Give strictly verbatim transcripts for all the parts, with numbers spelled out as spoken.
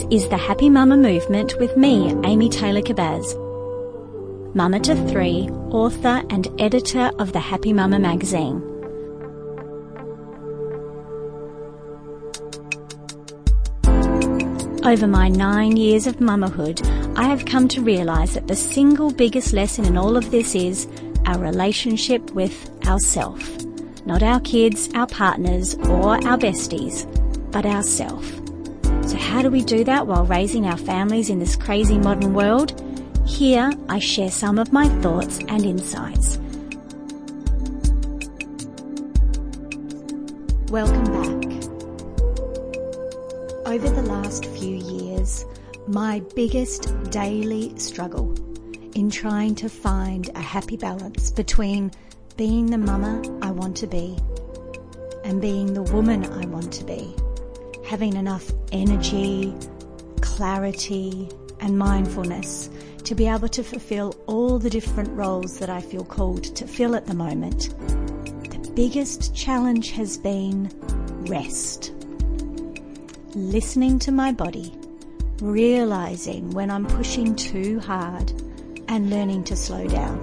This is the Happy Mama Movement with me, Amy Taylor-Kabbaz. Mama to three, author and editor of the Happy Mama magazine. Over my nine years of mamahood, I have come to realise that the single biggest lesson in all of this is our relationship with ourself. Not our kids, our partners, or our besties, but ourself. So how do we do that while raising our families in this crazy modern world? Here I share some of my thoughts and insights. Welcome back. Over the last few years, my biggest daily struggle in trying to find a happy balance between being the mama I want to be and being the woman I want to be, having enough energy, clarity, and mindfulness to be able to fulfill all the different roles that I feel called to fill at the moment. The biggest challenge has been rest. Listening to my body, realizing when I'm pushing too hard, and learning to slow down.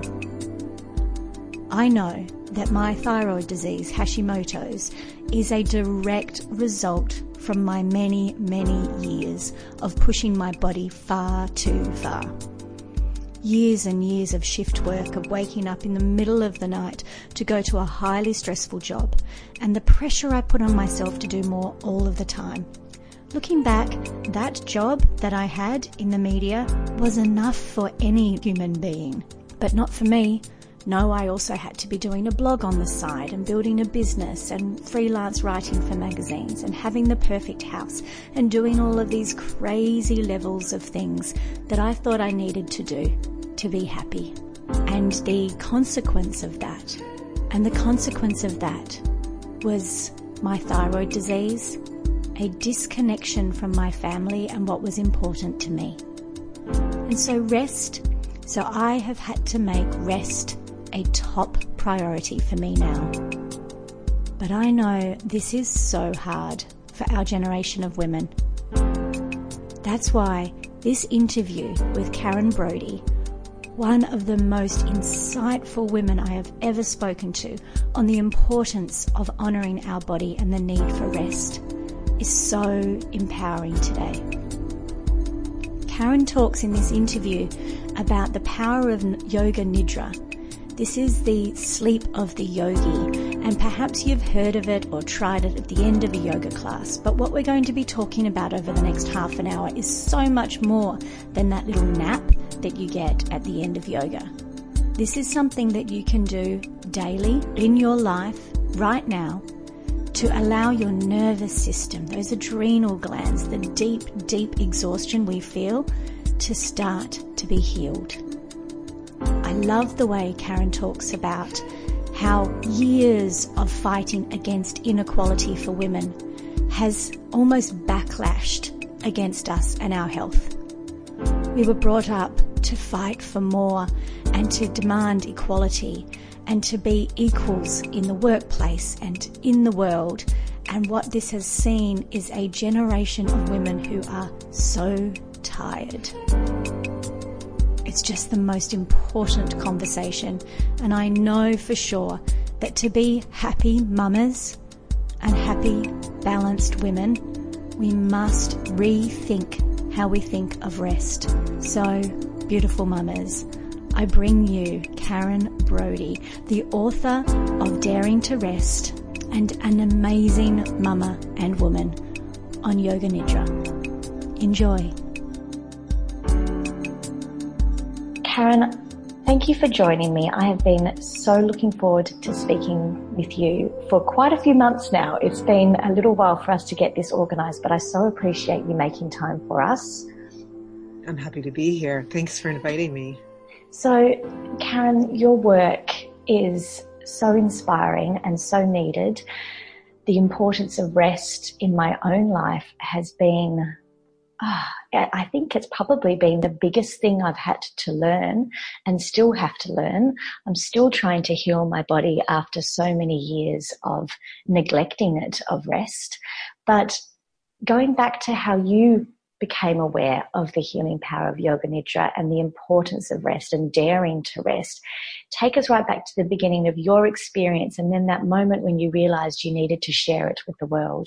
I know that my thyroid disease, Hashimoto's, is a direct result from my many, many years of pushing my body far too far. Years and years of shift work, of waking up in the middle of the night to go to a highly stressful job, and the pressure I put on myself to do more all of the time. Looking back, that job that I had in the media was enough for any human being, but not for me. No, I also had to be doing a blog on the side and building a business and freelance writing for magazines and having the perfect house and doing all of these crazy levels of things that I thought I needed to do to be happy. And the consequence of that, and the consequence of that was my thyroid disease, a disconnection from my family and what was important to me. And so rest, so I have had to make rest a top priority for me now. But I know this is so hard for our generation of women. That's why this interview with Karen Brody, one of the most insightful women I have ever spoken to on the importance of honouring our body and the need for rest, is so empowering today. Karen talks in this interview about the power of Yoga Nidra. This is the sleep of the yogi, and perhaps you've heard of it or tried it at the end of a yoga class, but what we're going to be talking about over the next half an hour is so much more than that little nap that you get at the end of yoga. This is something that you can do daily in your life right now to allow your nervous system, those adrenal glands, the deep, deep exhaustion we feel, to start to be healed. I love the way Karen talks about how years of fighting against inequality for women has almost backlashed against us and our health. We were brought up to fight for more and to demand equality and to be equals in the workplace and in the world. And what this has seen is a generation of women who are so tired. It's just the most important conversation, and I know for sure that to be happy mamas and happy, balanced women, we must rethink how we think of rest. So, beautiful mamas, I bring you Karen Brody, the author of Daring to Rest and an amazing mama and woman on Yoga Nidra. Enjoy. Karen, thank you for joining me. I have been so looking forward to speaking with you for quite a few months now. It's been a little while for us to get this organised, but I so appreciate you making time for us. I'm happy to be here. Thanks for inviting me. So, Karen, your work is so inspiring and so needed. The importance of rest in my own life has been, oh, I think it's probably been the biggest thing I've had to learn and still have to learn. I'm still trying to heal my body after so many years of neglecting it, of rest. But going back to how you became aware of the healing power of Yoga Nidra and the importance of rest and daring to rest. Take us right back to the beginning of your experience and then that moment when you realized you needed to share it with the world.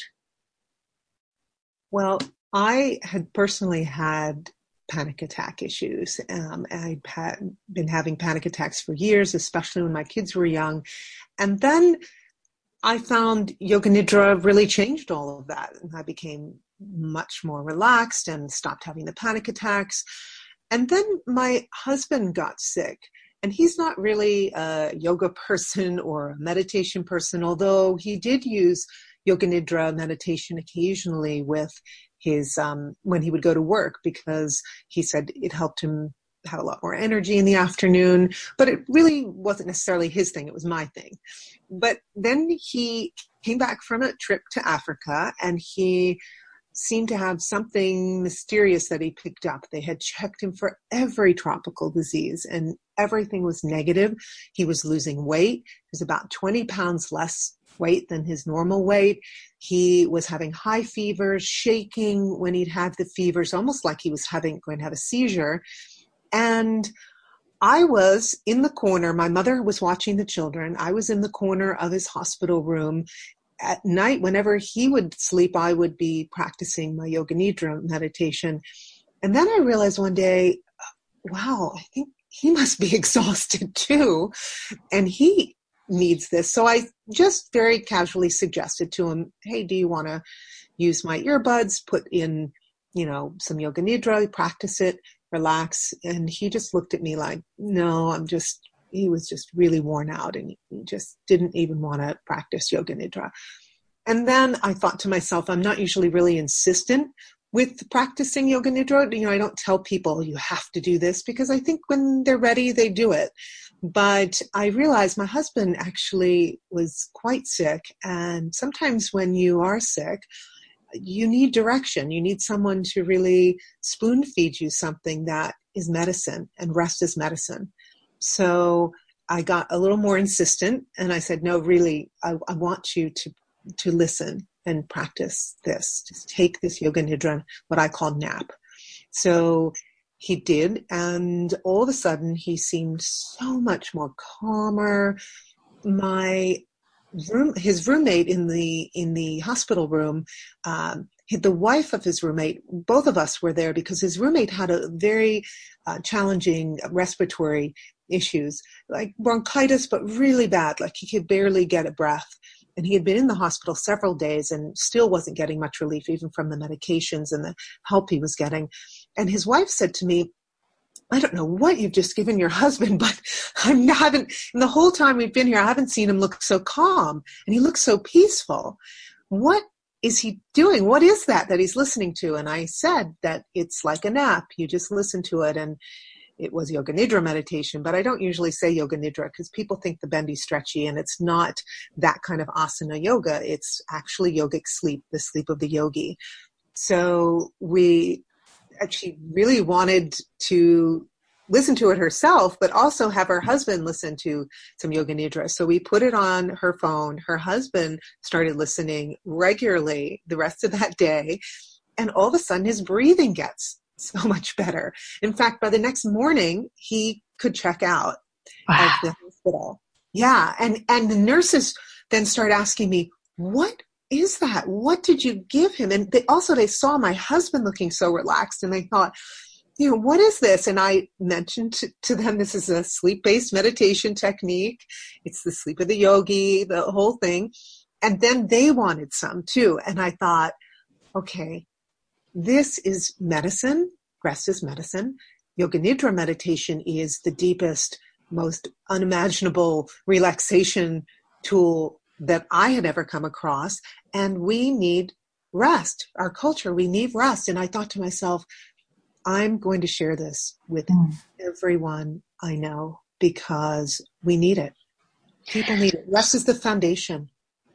Well, I had personally had panic attack issues. Um, I'd had, been having panic attacks for years, especially when my kids were young. And then I found Yoga Nidra really changed all of that. And I became much more relaxed and stopped having the panic attacks. And then my husband got sick. And he's not really a yoga person or a meditation person, although he did use Yoga Nidra meditation occasionally with his, um, when he would go to work, because he said it helped him have a lot more energy in the afternoon, but it really wasn't necessarily his thing. It was my thing. But then he came back from a trip to Africa and he seemed to have something mysterious that he picked up. They had checked him for every tropical disease and everything was negative. He was losing weight. He was about twenty pounds less weight than his normal weight. He was having high fevers, shaking when he'd have the fevers, almost like he was having going to have a seizure. And I was in the corner. My mother was watching the children. I was in the corner of his hospital room. At night, whenever he would sleep, I would be practicing my Yoga Nidra meditation. And then I realized one day, wow, I think he must be exhausted too. And he needs this. So I just very casually suggested to him, hey, do you want to use my earbuds, put in, you know, some Yoga Nidra, practice it, relax. And he just looked at me like, no, I'm just, he was just really worn out and he just didn't even want to practice Yoga Nidra. And then I thought to myself, I'm not usually really insistent with practicing Yoga Nidra. You know, I don't tell people you have to do this because I think when they're ready, they do it. But I realized my husband actually was quite sick. And sometimes when you are sick, you need direction. You need someone to really spoon feed you something that is medicine, and rest is medicine. So I got a little more insistent and I said, no, really, I, I want you to, to listen and practice this. Just take this Yoga Nidra, what I call nap. So he did. And all of a sudden he seemed so much more calmer. My room, his roommate in the, in the hospital room, um, the wife of his roommate, both of us were there because his roommate had a very uh, challenging respiratory issues, like bronchitis, but really bad. Like he could barely get a breath. And he had been in the hospital several days and still wasn't getting much relief, even from the medications and the help he was getting. And his wife said to me, I don't know what you've just given your husband, but I haven't, and the whole time we've been here, I haven't seen him look so calm and he looks so peaceful. What is he doing? What is that that he's listening to? And I said that it's like a nap. You just listen to it. And it was Yoga Nidra meditation, but I don't usually say Yoga Nidra because people think the bendy stretchy, and it's not that kind of asana yoga. It's actually yogic sleep, the sleep of the yogi. So we actually really wanted to listen to it herself, but also have her husband listen to some Yoga Nidra. So we put it on her phone. Her husband started listening regularly the rest of that day. And all of a sudden his breathing gets so much better. In fact, by the next morning, he could check out wow. of the hospital. Yeah. And, and the nurses then start asking me, what is that? What did you give him? And they also, they saw my husband looking so relaxed and they thought, you know, what is this? And I mentioned to, to them, this is a sleep-based meditation technique. It's the sleep of the yogi, the whole thing. And then they wanted some too. And I thought, okay, this is medicine. Rest is medicine. Yoga Nidra meditation is the deepest, most unimaginable relaxation tool that I had ever come across. And we need rest. Our culture, we need rest. And I thought to myself, I'm going to share this with mm. everyone I know because we need it. People need it. Rest is the foundation.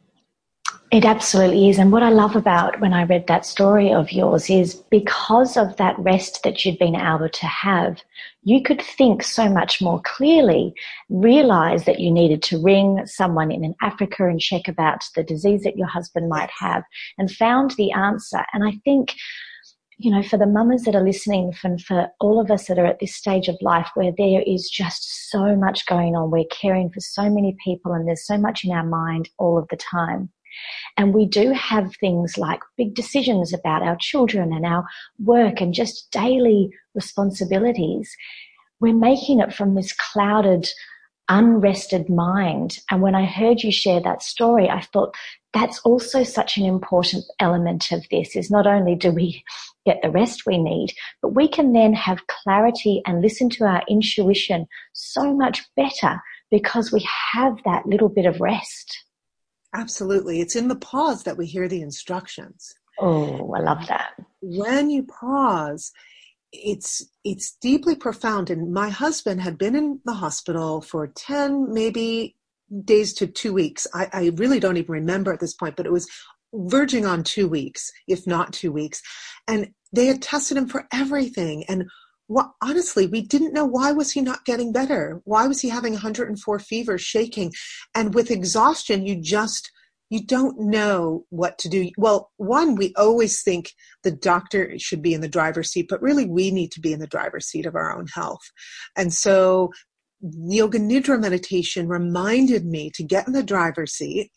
It absolutely is. And what I love about when I read that story of yours is because of that rest that you'd been able to have, you could think so much more clearly, realize that you needed to ring someone in Africa and check about the disease that your husband might have, and found the answer. And I think you know, for the mamas that are listening, for, for all of us that are at this stage of life where there is just so much going on, we're caring for so many people and there's so much in our mind all of the time. And we do have things like big decisions about our children and our work and just daily responsibilities. We're making it from this clouded, unrested mind. And when I heard you share that story, I thought that's also such an important element of this, is not only do we get the rest we need, but we can then have clarity and listen to our intuition so much better because we have that little bit of rest. Absolutely. It's in the pause that we hear the instructions. Oh, I love that. When you pause, it's it's deeply profound. And my husband had been in the hospital for ten, maybe days to two weeks. I, I really don't even remember at this point, but it was verging on two weeks, if not two weeks. And they had tested him for everything. And what, honestly, we didn't know, why was he not getting better? Why was he having one hundred four fever, shaking? And with exhaustion, you just, you don't know what to do. Well, one, we always think the doctor should be in the driver's seat, but really we need to be in the driver's seat of our own health. And so Yoga Nidra meditation reminded me to get in the driver's seat,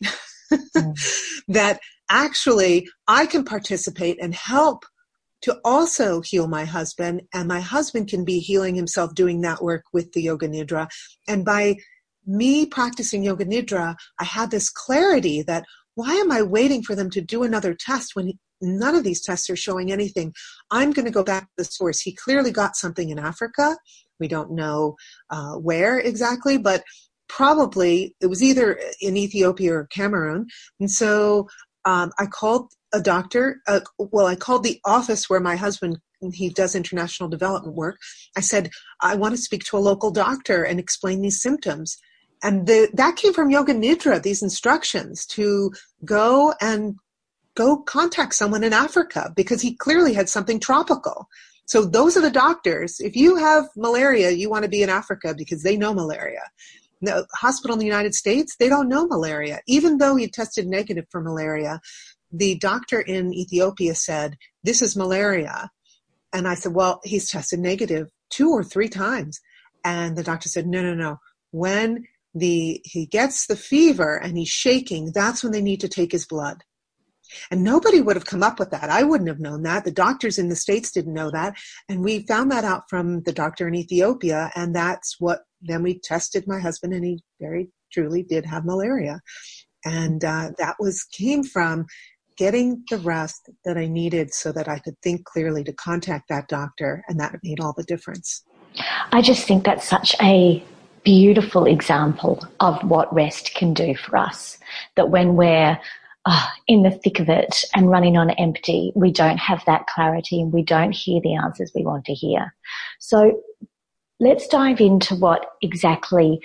mm. that actually I can participate and help to also heal my husband, and my husband can be healing himself doing that work with the Yoga Nidra. And by me practicing Yoga Nidra, I had this clarity that, why am I waiting for them to do another test when none of these tests are showing anything? I'm going to go back to the source. He clearly got something in Africa. We don't know uh, where exactly, but probably it was either in Ethiopia or Cameroon. And so um, I called a doctor. Uh, well, I called the office where my husband, he does international development work. I said, I want to speak to a local doctor and explain these symptoms. And the, that came from Yoga Nidra, these instructions to go and go contact someone in Africa, because he clearly had something tropical. So those are the doctors. If you have malaria, you want to be in Africa because they know malaria. The hospital in the United States, they don't know malaria. Even though he tested negative for malaria, the doctor in Ethiopia said, this is malaria. And I said, well, he's tested negative two or three times. And the doctor said, no, no, no. When the he gets the fever and he's shaking, that's when they need to take his blood. And nobody would have come up with that. I wouldn't have known that. The doctors in the States didn't know that. And we found that out from the doctor in Ethiopia. And that's what, then we tested my husband, and he very truly did have malaria. And uh, that was, came from getting the rest that I needed so that I could think clearly to contact that doctor. And that made all the difference. I just think that's such a beautiful example of what rest can do for us. That when we're Oh, in the thick of it and running on empty, we don't have that clarity and we don't hear the answers we want to hear. So let's dive into what exactly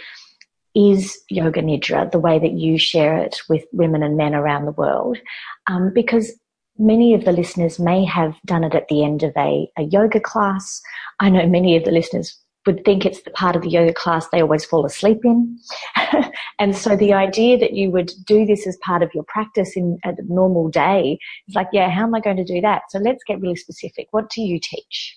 is Yoga Nidra, the way that you share it with women and men around the world, um, because many of the listeners may have done it at the end of a, a yoga class. I know many of the listeners would think it's the part of the yoga class they always fall asleep in. And so the idea that you would do this as part of your practice in a normal day is like, yeah, how am I going to do that? So let's get really specific. What do you teach?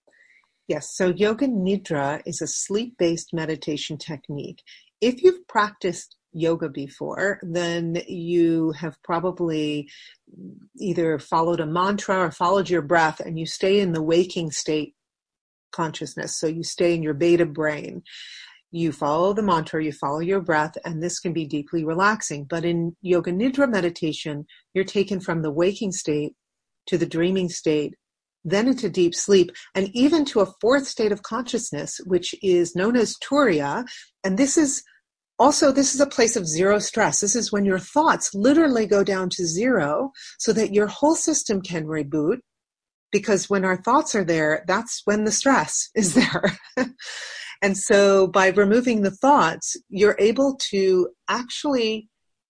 Yes, so Yoga Nidra is a sleep-based meditation technique. If you've practiced yoga before, then you have probably either followed a mantra or followed your breath, and you stay in the waking state consciousness. So you stay in your beta brain. You follow the mantra, you follow your breath, and this can be deeply relaxing. But in Yoga Nidra meditation, you're taken from the waking state to the dreaming state, then into deep sleep, and even to a fourth state of consciousness, which is known as Turiya. And this is also, this is a place of zero stress. This is when your thoughts literally go down to zero so that your whole system can reboot. Because when our thoughts are there, that's when the stress is there. And so by removing the thoughts, you're able to actually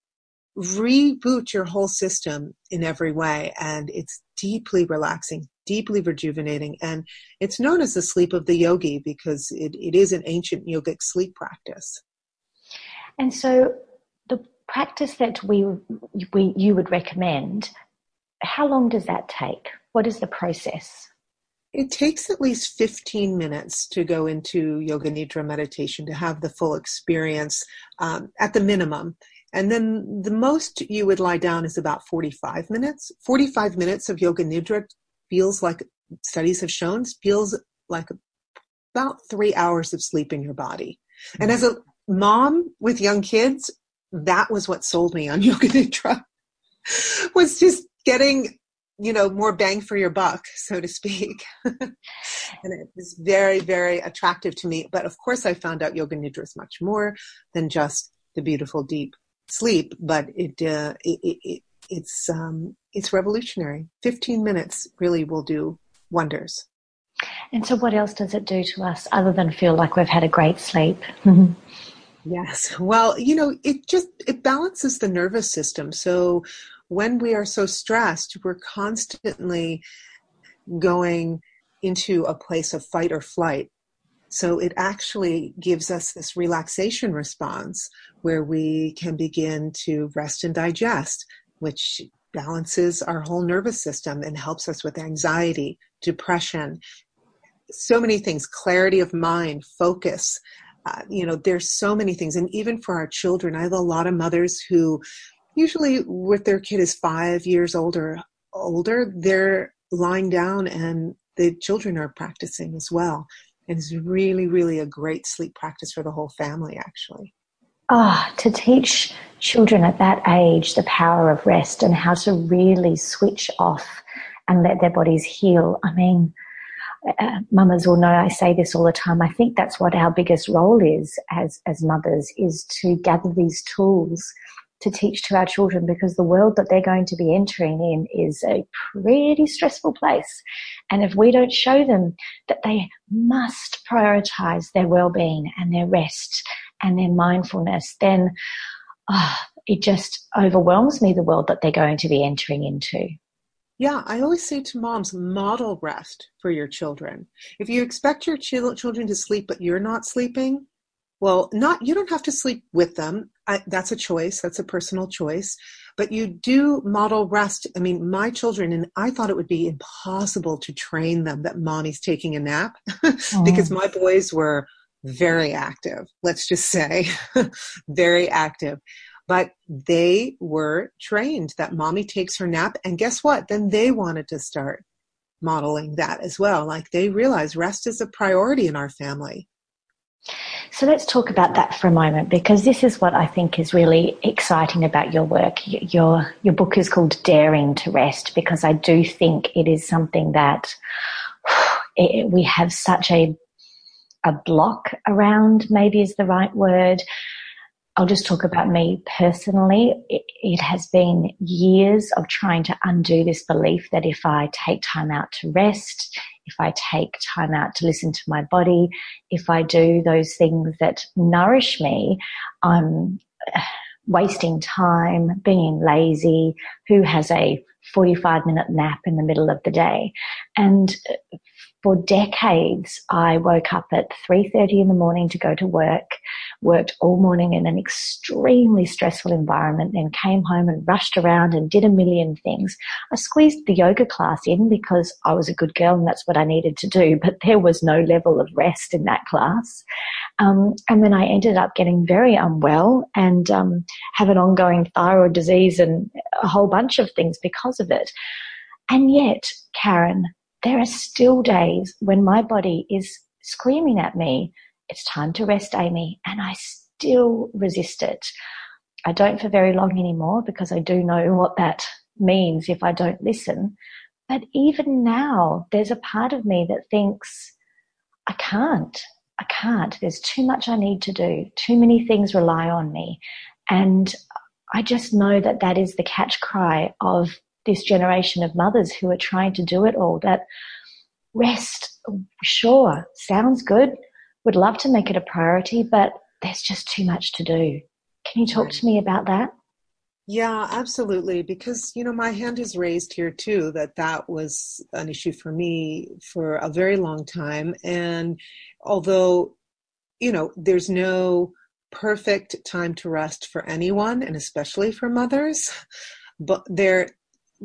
reboot your whole system in every way. And it's deeply relaxing, deeply rejuvenating. And it's known as the sleep of the yogi because it, it is an ancient yogic sleep practice. And so the practice that we, we you would recommend, how long does that take? What is the process? It takes at least fifteen minutes to go into Yoga Nidra meditation to have the full experience um, at the minimum. And then the most you would lie down is about forty-five minutes. forty-five minutes of Yoga Nidra feels like, studies have shown, feels like about three hours of sleep in your body. Mm-hmm. And as a mom with young kids, that was what sold me on Yoga Nidra, was just getting, you know, more bang for your buck, so to speak. And it was very, very attractive to me. But of course, I found out Yoga Nidra is much more than just the beautiful, deep sleep. But it, uh, it, it, it it's um, it's revolutionary. fifteen minutes really will do wonders. And so what else does it do to us other than feel like we've had a great sleep? Yes. Well, you know, it just, it balances the nervous system. So when we are so stressed, we're constantly going into a place of fight or flight. So it actually gives us this relaxation response where we can begin to rest and digest, which balances our whole nervous system and helps us with anxiety, depression, so many things, clarity of mind, focus. Uh, you know, there's so many things. And even for our children, I have a lot of mothers who usually with their kid is five years older, older, they're lying down and the children are practicing as well. And it's really, really a great sleep practice for the whole family, actually. Ah, oh, to teach children at that age the power of rest and how to really switch off and let their bodies heal. I mean, Uh, mamas will know I say this all the time. I think that's what our biggest role is as, as mothers, is to gather these tools to teach to our children, because the world that they're going to be entering in is a pretty stressful place. And if we don't show them that they must prioritize their well-being and their rest and their mindfulness, then oh, it just overwhelms me, the world that they're going to be entering into. Yeah, I always say to moms, model rest for your children. If you expect your ch- children to sleep, but you're not sleeping, well, not you don't have to sleep with them. I, that's a choice. That's a personal choice. But you do model rest. I mean, my children, and I thought it would be impossible to train them that mommy's taking a nap mm. because my boys were very active, let's just say, very active. But they were trained that mommy takes her nap. And guess what? Then they wanted to start modeling that as well. Like they realize rest is a priority in our family. So let's talk about that for a moment, because this is what I think is really exciting about your work. Your, your book is called Daring to Rest, because I do think it is something that it, we have such a, a block around, maybe is the right word. I'll just talk about me personally. It, it has been years of trying to undo this belief that if I take time out to rest, if I take time out to listen to my body, if I do those things that nourish me, I'm wasting time, being lazy, who has a forty-five minute nap in the middle of the day. And for decades, I woke up at three thirty in the morning to go to work, worked all morning in an extremely stressful environment, then came home and rushed around and did a million things. I squeezed the yoga class in because I was a good girl and that's what I needed to do, but there was no level of rest in that class. Um, and then I ended up getting very unwell and um, have an ongoing thyroid disease and a whole bunch of things because of it. And yet, Karen, there are still days when my body is screaming at me, it's time to rest, Amy, and I still resist it. I don't for very long anymore because I do know what that means if I don't listen. But even now, there's a part of me that thinks, I can't, I can't. There's too much I need to do. Too many things rely on me. And I just know that that is the catch cry of this generation of mothers who are trying to do it all, that rest, sure, sounds good, would love to make it a priority, but there's just too much to do. Can you talk right. to me about that? Yeah, absolutely. Because, you know, my hand is raised here too, that that was an issue for me for a very long time. And although, you know, there's no perfect time to rest for anyone, and especially for mothers, but there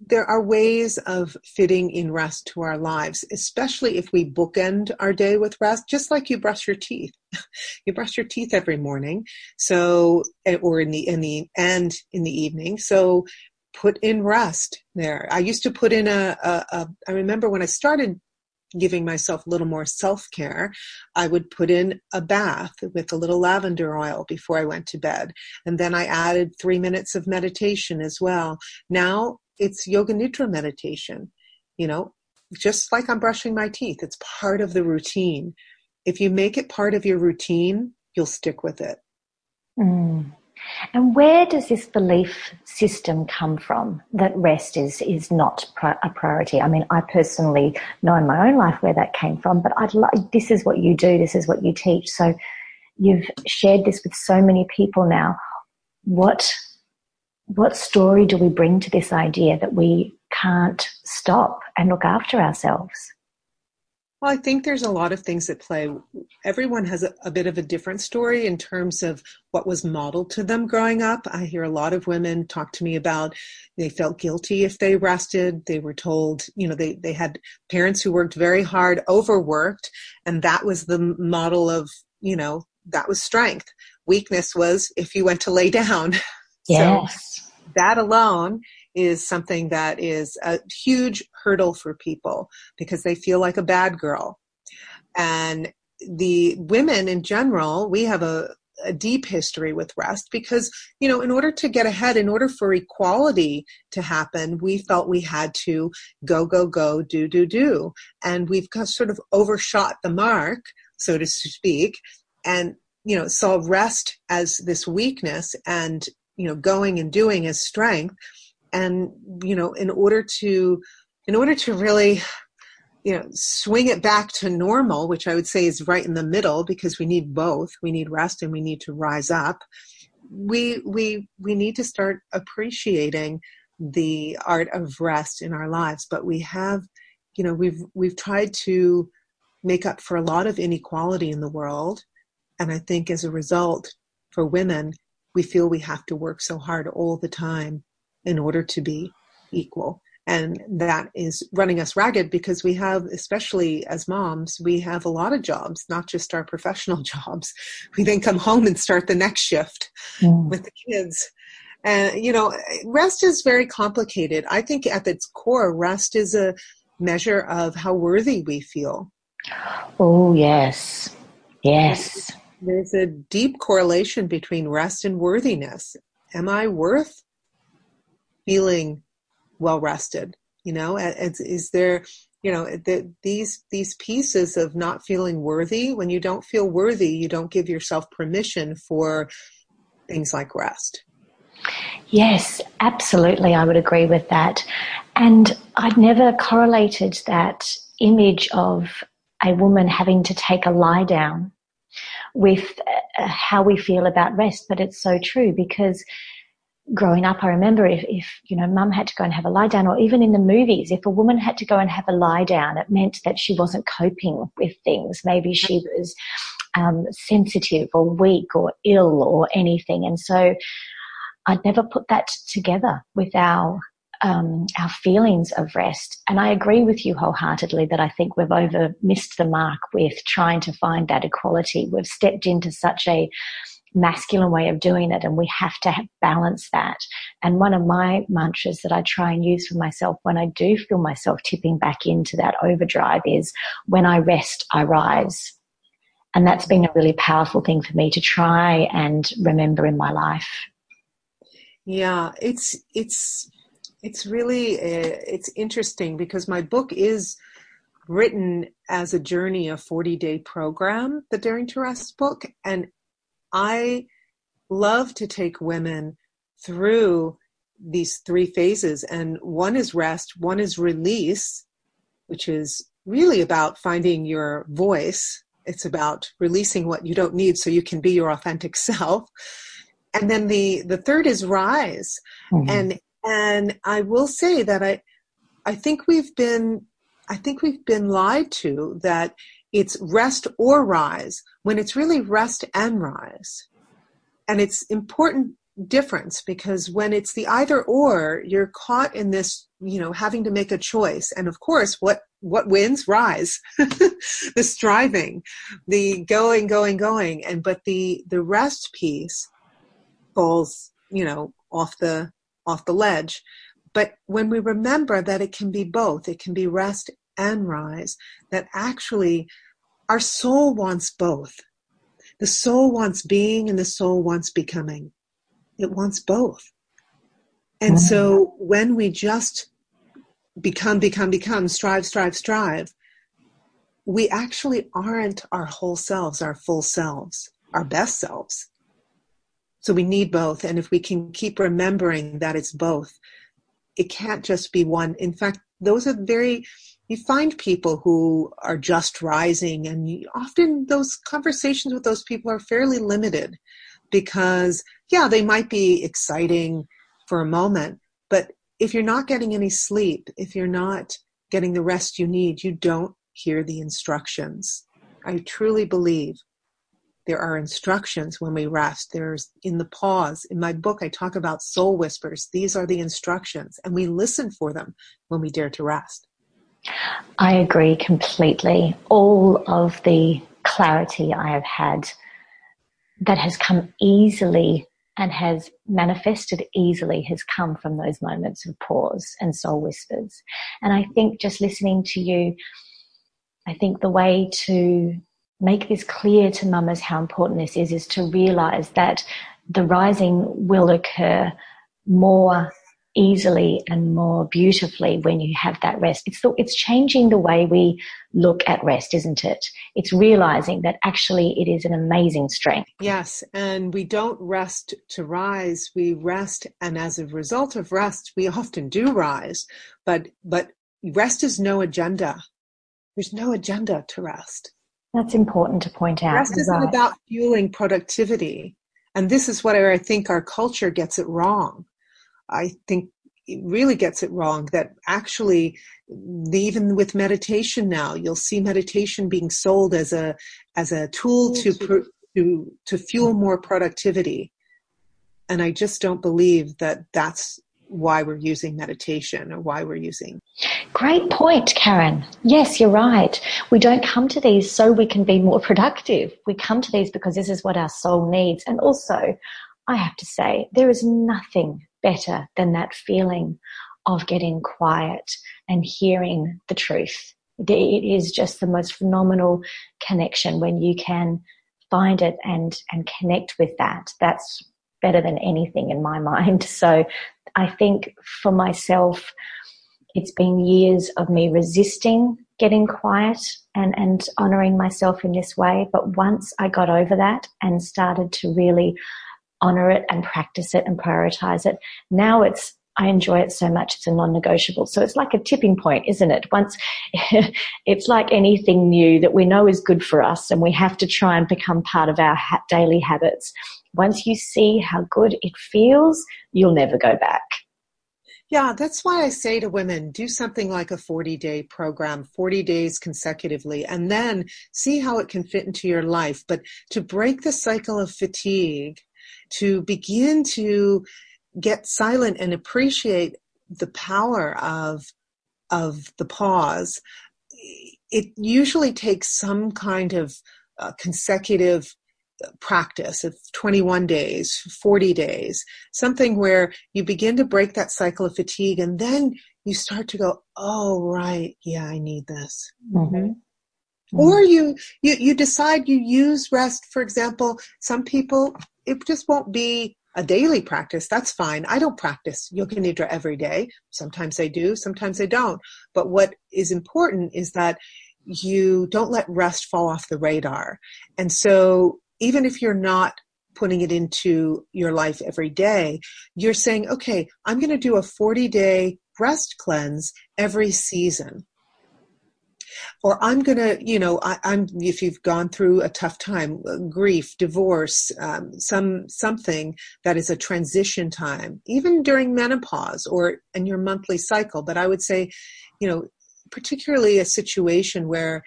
there are ways of fitting in rest to our lives, especially if we bookend our day with rest, just like you brush your teeth. You brush your teeth every morning, so, or in the, in the, and in the evening. So put in rest there. I used to put in a, a, a I remember when I started giving myself a little more self-care, I would put in a bath with a little lavender oil before I went to bed. And then I added three minutes of meditation as well. Now it's Yoga Nidra meditation, you know, just like I'm brushing my teeth. It's part of the routine. If you make it part of your routine, you'll stick with it. Mm. And where does this belief system come from that rest is is not a priority? I mean, I personally know in my own life where that came from, but I'd like, this is what you do, this is what you teach. So you've shared this with so many people now. What what story do we bring to this idea that we can't stop and look after ourselves? Well, I think there's a lot of things at play. Everyone has a, a bit of a different story in terms of what was modeled to them growing up. I hear a lot of women talk to me about they felt guilty if they rested. They were told, you know, they, they had parents who worked very hard, overworked, and that was the model of, you know, that was strength. Weakness was if you went to lay down. Yes. So that alone is something that is a huge hurdle for people because they feel like a bad girl. And the women in general, we have a, a deep history with rest because, you know, in order to get ahead, in order for equality to happen, we felt we had to go, go, go, do, do, do. And we've sort of overshot the mark, so to speak, and, you know, saw rest as this weakness and, you know, going and doing as strength. And, you know, in order to, in order to really, you know, swing it back to normal, which I would say is right in the middle because we need both. We need rest and we need to rise up. We, we, we need to start appreciating the art of rest in our lives. But we have, you know, we've, we've tried to make up for a lot of inequality in the world. And I think as a result, for women, we feel we have to work so hard all the time in order to be equal. And that is running us ragged because we have, especially as moms, we have a lot of jobs, not just our professional jobs. We then come home and start the next shift mm. with the kids. And, you know, rest is very complicated. I think at its core, rest is a measure of how worthy we feel. Oh, yes. Yes. There's, there's a deep correlation between rest and worthiness. Am I worth feeling well rested? You know, is, is there, you know, the, these these pieces of not feeling worthy? When you don't feel worthy, you don't give yourself permission for things like rest. Yes, absolutely. I would agree with that. And I'd never correlated that image of a woman having to take a lie down with uh, how we feel about rest. But it's so true because growing up, I remember if, if, you know, mum had to go and have a lie down, or even in the movies, if a woman had to go and have a lie down, it meant that she wasn't coping with things. Maybe she was um, sensitive or weak or ill or anything. And so I'd never put that together with our um, our feelings of rest. And I agree with you wholeheartedly that I think we've over missed the mark with trying to find that equality. We've stepped into such a masculine way of doing it, and we have to have balance that. And one of my mantras that I try and use for myself when I do feel myself tipping back into that overdrive is, when I rest, I rise. And that's been a really powerful thing for me to try and remember in my life. Yeah, it's it's it's really uh, it's interesting because my book is written as a journey, a forty-day program, the Daring to Rest book, and I love to take women through these three phases. And one is rest, one is release, which is really about finding your voice. It's about releasing what you don't need so you can be your authentic self. And then the, the third is rise. Mm-hmm. And and I will say that I I think we've been I think we've been lied to that it's rest or rise, when it's really rest and rise. And it's important difference, because when it's the either or, you're caught in this, you know, having to make a choice. And of course, what, what wins? Rise. The striving, the going, going, going. And, but the, the rest piece falls, you know, off the, off the ledge. But when we remember that it can be both, it can be rest and rise, that actually our soul wants both. The soul wants being and the soul wants becoming. It wants both. And mm-hmm. so when we just become, become, become, strive, strive, strive, we actually aren't our whole selves, our full selves, our best selves. So we need both. And if we can keep remembering that it's both, it can't just be one. In fact, those are very, you find people who are just rising, and you, often those conversations with those people are fairly limited because, yeah, they might be exciting for a moment, but if you're not getting any sleep, if you're not getting the rest you need, you don't hear the instructions. I truly believe there are instructions when we rest. There's in the pause. In my book, I talk about soul whispers. These are the instructions, and we listen for them when we dare to rest. I agree completely. All of the clarity I have had that has come easily and has manifested easily has come from those moments of pause and soul whispers. And I think just listening to you, I think the way to make this clear to mamas how important this is, is to realize that the rising will occur more easily and more beautifully when you have that rest. It's the, it's changing the way we look at rest, isn't it? It's realizing that actually it is an amazing strength. Yes, and we don't rest to rise, we rest, and as a result of rest, we often do rise, but but rest is no agenda. There's no agenda to rest. That's important to point out. Rest isn't right. about fueling productivity. And this is what I think our culture gets it wrong. I think it really gets it wrong that actually, even with meditation now, you'll see meditation being sold as a as a tool to to to fuel more productivity. And I just don't believe that that's why we're using meditation or why we're using. Great point, Karen. Yes, you're right. We don't come to these so we can be more productive. We come to these because this is what our soul needs. And also, I have to say, there is nothing better than that feeling of getting quiet and hearing the truth. It is just the most phenomenal connection when you can find it and, and connect with that. That's better than anything in my mind. So I think for myself, it's been years of me resisting getting quiet and, and honoring myself in this way. But once I got over that and started to really honor it and practice it and prioritize it, now it's, I enjoy it so much, it's a non-negotiable. So it's like a tipping point, isn't it? Once it's like anything new that we know is good for us and we have to try and become part of our ha- daily habits. Once you see how good it feels, you'll never go back. Yeah, that's why I say to women, do something like a forty-day program, forty days consecutively, and then see how it can fit into your life. But to break the cycle of fatigue, to begin to get silent and appreciate the power of, of the pause, it usually takes some kind of uh, consecutive practice of twenty-one days, forty days, something where you begin to break that cycle of fatigue, and then you start to go, oh, right, yeah, I need this. Mm-hmm. Mm-hmm. Or you, you, you decide you use rest. For example, some people, it just won't be a daily practice. That's fine. I don't practice Yoga Nidra every day. Sometimes I do, sometimes I don't. But what is important is that you don't let rest fall off the radar. And so even if you're not putting it into your life every day, you're saying, okay, I'm going to do a forty-day rest cleanse every season. Or I'm going to, you know, I, I'm, if you've gone through a tough time, grief, divorce, um, some, something that is a transition time, even during menopause or in your monthly cycle. But I would say, you know, particularly a situation where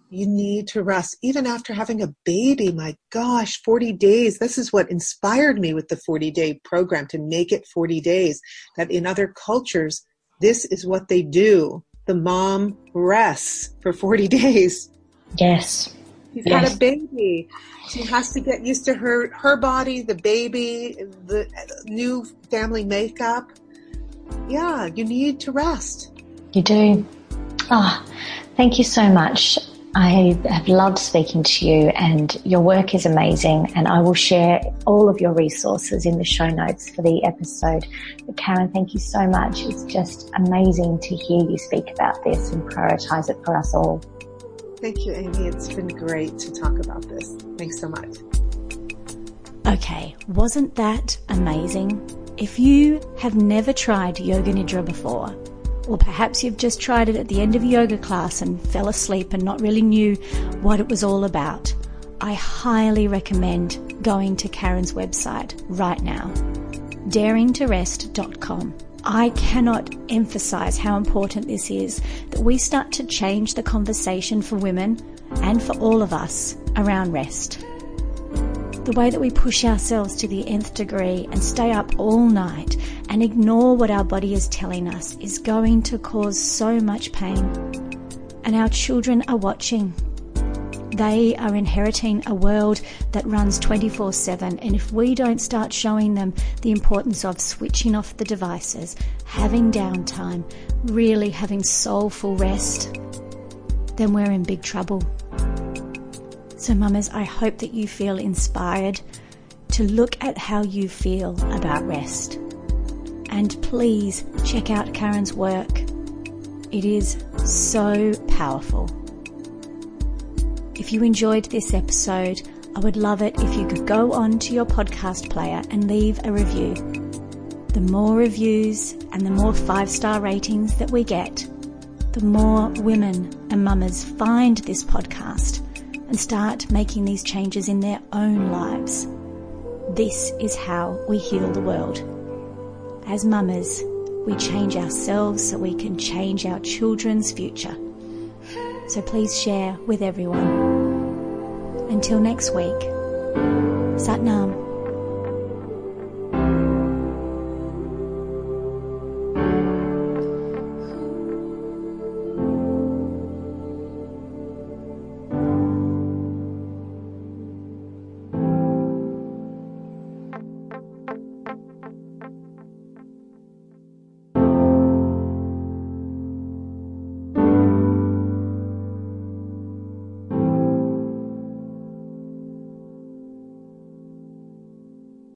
You need to rest. Even after having a baby, my gosh, forty days. This is what inspired me with the forty-day program, to make it forty days. That in other cultures, this is what they do. The mom rests for forty days. Yes. She's yes. had a baby. She has to get used to her, her body, the baby, the new family makeup. Yeah, you need to rest. You do. Oh, thank you so much. I have loved speaking to you, and your work is amazing, and I will share all of your resources in the show notes for the episode. But Karen, thank you so much. It's just amazing to hear you speak about this and prioritize it for us all. Thank you, Amy. It's been great to talk about this. Thanks so much. Okay, wasn't that amazing? If you have never tried Yoga Nidra before, or perhaps you've just tried it at the end of a yoga class and fell asleep and not really knew what it was all about, I highly recommend going to Karen's website right now, daring to rest dot com. I cannot emphasize how important this is, that we start to change the conversation for women and for all of us around rest. The way that we push ourselves to the nth degree and stay up all night and ignore what our body is telling us is going to cause so much pain. And our children are watching. They are inheriting a world that runs twenty-four seven, and if we don't start showing them the importance of switching off the devices, having downtime, really having soulful rest, then we're in big trouble. So mamas, I hope that you feel inspired to look at how you feel about rest. And please check out Karen's work. It is so powerful. If you enjoyed this episode, I would love it if you could go on to your podcast player and leave a review. The more reviews and the more five-star ratings that we get, the more women and mamas find this podcast and start making these changes in their own lives. This is how we heal the world. As mamas, we change ourselves so we can change our children's future. So please share with everyone. Until next week, Sat Nam.